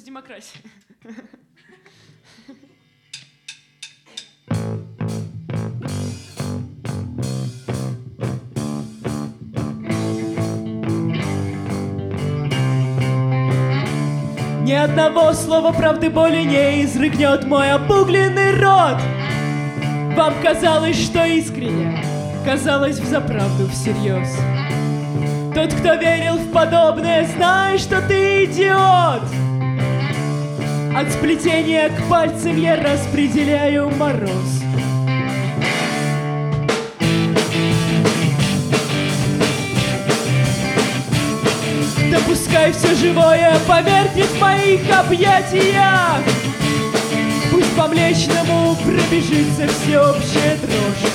демократия. Ни одного слова правды более не изрыгнет мой обугленный рот. Вам казалось, что искренне, казалось взаправду всерьез. Тот, кто верил в подобное, знай, что ты идиот. От сплетения к пальцам я распределяю мороз. Да пускай все живое померкнет в моих объятиях. Пусть по Млечному пробежится всеобщая дрожь.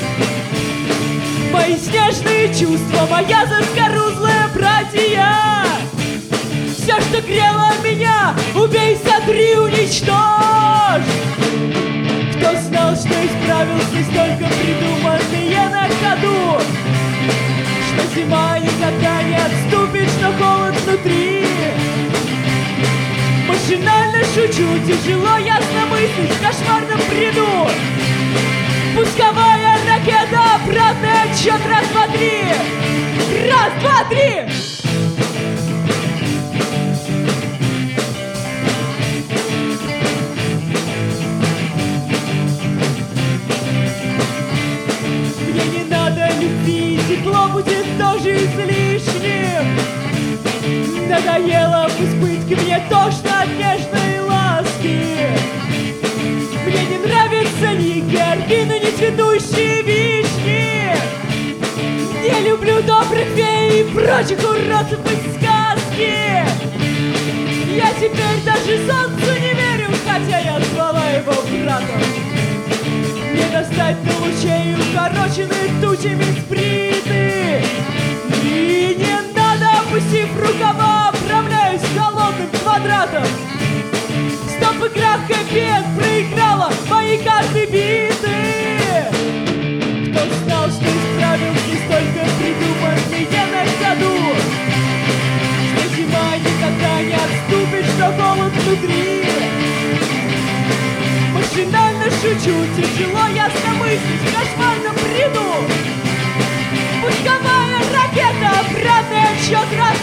Мои снежные чувства, моя заскорузлая братья. Все, что грело меня, убей, сотри, уничтожь. Кто знал, что исправился столько придуманные на ходу, что зима никогда не отступит, что холод внутри. Машинально шучу, тяжело ясно мыслить в кошмарном бреду. Пусковая ракета, обратный отсчет, раз, два, три. Раз, два, три. Мне не надо любви, тепло будет тоже излишним. Надоело в избытке, мне тошно от нежной ласки. Мне не нравятся ни георгины, ни цветущие вишни. Не люблю добрых фей и прочих уродцев из сказки. Я теперь даже солнцу не верю, хотя я звала его братом. Не достать до лучей, укороченных тучами сбриты. И не надо, опустив рукава, отправляюсь холодным квадратом. Стоп, игра хэппи-энд проиграла, мои карты биты. Кто знал, что исправился столько придуманные на ходу, что зима никогда не отступит, что холод внутри. Машинально шучу, тяжело ясно мыслить в кошмарном бреду. Пусковая ракета, обратный отсчет, раз,